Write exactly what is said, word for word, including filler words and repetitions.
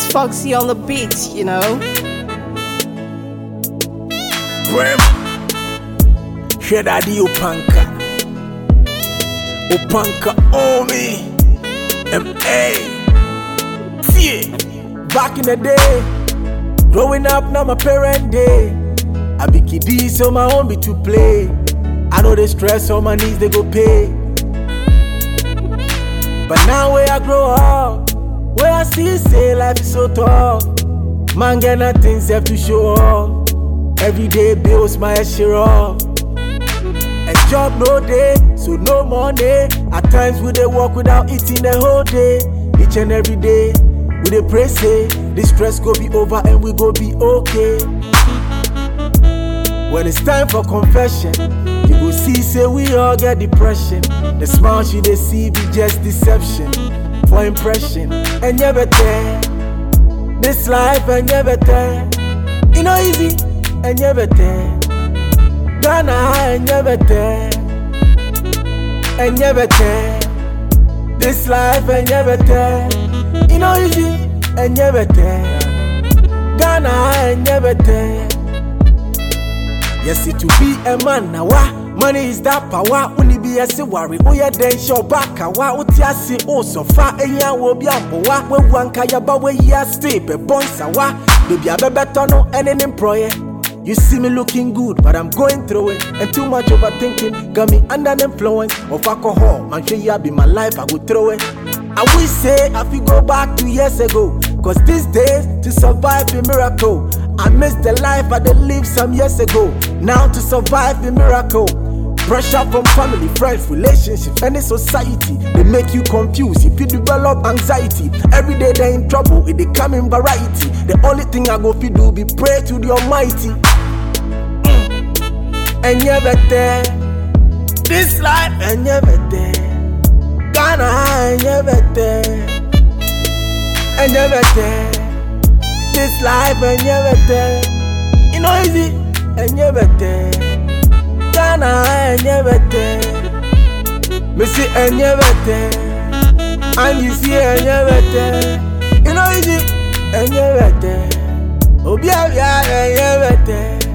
It's Foxy on the beat, you know. Brim, hear that the Opanka, Opanka Omi, M A. See, back in the day, growing up now my parent day. I be kiddie so my own be to play. I know the stress on my knees they go pay. But now where I grow up, where I see say life is so tough. Man get nothing left to show off. Everyday bills my head share off. A job no day, so no money. At times we dey walk without eating the whole day. Each and every day, we dey pray say this stress go be over and we go be okay. When it's time for confession, you go see say we all get depression. The smile she dey see be just deception for impression. And you better, this life and you better. You know easy and you better. Ghana and you better. And you better. This life and you better. You know easy and you better. Ghana and you better. Yes, it to be a man now. Money is that power. Only be a say worry. Oh yeah, then show back. Wa utia si oh so far. And ya will be a boa. When one kaya ba we ya stay. Be boy sawa. Baby I be better no any employer. You see me looking good, but I'm going through it. And too much overthinking got me under the influence of alcohol. Man, sure ya be my life. I go through it. I wish say I feel go back two years ago. Cause these days to survive a miracle. I missed the life I did live some years ago. Now to survive the miracle. Pressure from family, friends, relationships, and the society. They make you confused. If you develop anxiety, every day they're in trouble. It they come in variety. The only thing I go fi do be pray to the Almighty. Mm. And you better. This life and you better. Ghana and you better. And you better. This life and you better. You know easy and you better. Ghana and you better. Me see and you better. And you see and you better. You know easy and you better. Obi abia and you better.